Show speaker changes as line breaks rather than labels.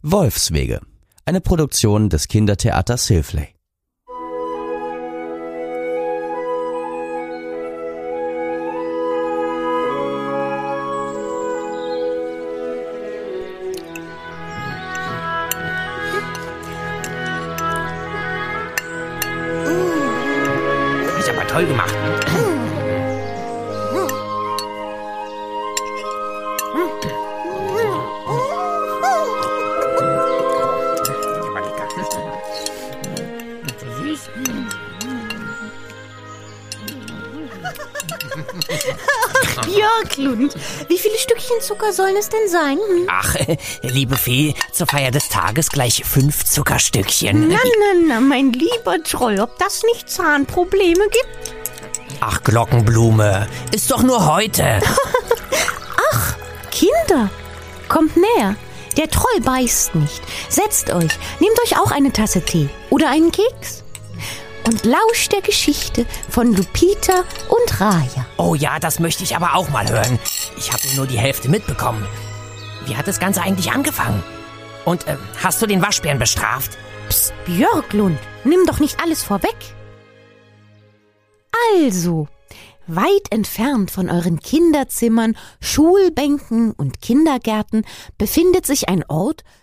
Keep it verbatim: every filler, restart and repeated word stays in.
Wolfswege, eine Produktion des Kindertheaters Hilfley.
Ist aber toll gemacht.
Björklund, wie viele Stückchen Zucker sollen es denn sein? Hm?
Ach, äh, liebe Fee, zur Feier des Tages gleich fünf Zuckerstückchen.
Na, na, na, mein lieber Troll, ob das nicht Zahnprobleme gibt?
Ach, Glockenblume, ist doch nur heute.
Ach, Kinder, kommt näher. Der Troll beißt nicht. Setzt euch, nehmt euch auch eine Tasse Tee oder einen Keks und lauscht der Geschichte von Lupita und Raya.
Oh ja, das möchte ich aber auch mal hören. Ich habe nur die Hälfte mitbekommen. Wie hat das Ganze eigentlich angefangen? Und äh, hast du den Waschbären bestraft?
Psst, Björklund, nimm doch nicht alles vorweg. Also, weit entfernt von euren Kinderzimmern, Schulbänken und Kindergärten befindet sich ein Ort,